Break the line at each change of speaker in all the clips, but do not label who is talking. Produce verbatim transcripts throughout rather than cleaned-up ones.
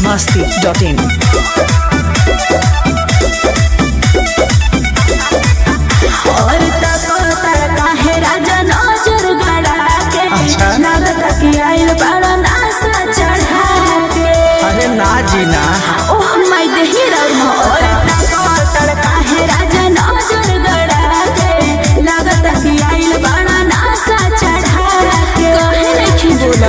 masti dot in.
और तक काहे राजा नजर गड़ा के लागत कि आइल बड़ा नासा चढ़ा के।
अरे ना जी ना
ओह माय देही राम। और तक काहे राजा नजर गड़ा के लागत कि आइल बड़ा नासा चढ़ा के। काहे नहीं बोला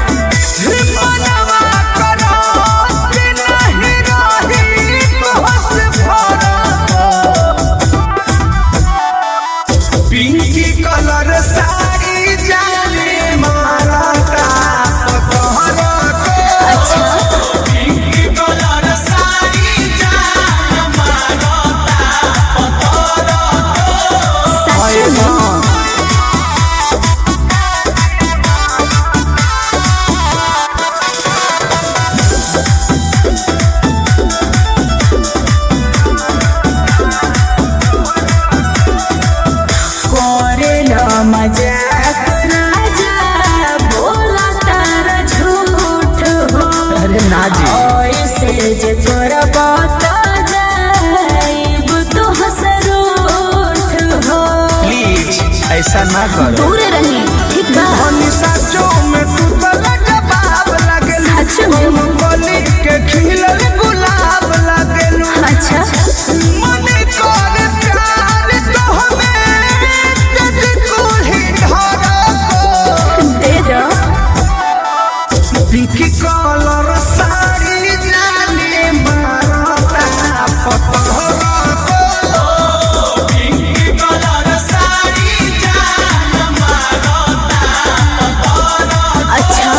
मजाक राजा बोला तारा झूठ हो।
अरे ना जी
ऐसे जे तोरा बात जाइब तो हसरूठ हो।
प्लीज ऐसा ना करो।
दूर रही ठीक बा।
सचो में तू बड़ा जवाब लगेलू।
सच में
बोली के खिलल गुलाब लगेलू।
अच्छा
मन कर प्यार तो हमें तुझको ही धरो
दे दो।
पिंकी कलर साड़ी जाने मारता पतोरा को। पिंकी कलर साड़ी जाने मारता पतोरा।
अच्छा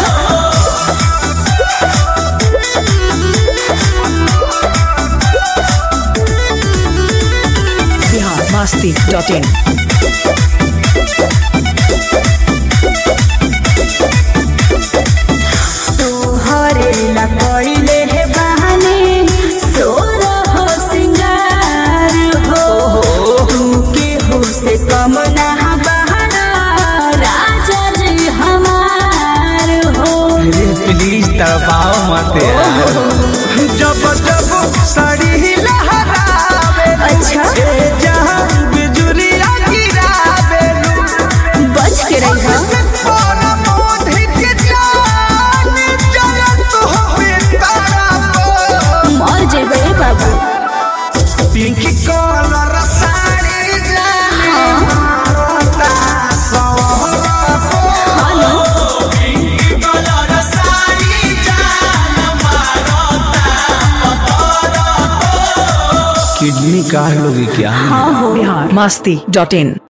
Bihar masti dot in.
हरेला कइले हे बहाने सोर हो सिंगार हो। तू के हो से कम ना बहाना राजा जी हमार हो।
अरे प्लीज दबाओ मत यार। जब जब साड़ी लहरावे
अच्छा
जहां बिजुरिया गिरावे
बच के रही हो। मर जेबे बाबू।
पिंकी कलर साड़ी जाने मारता सोहरा को। पिंकी कलर साड़ी जाने मारता पतोरा को। किडनी काट लोगी क्या?
Bihar masti dot in.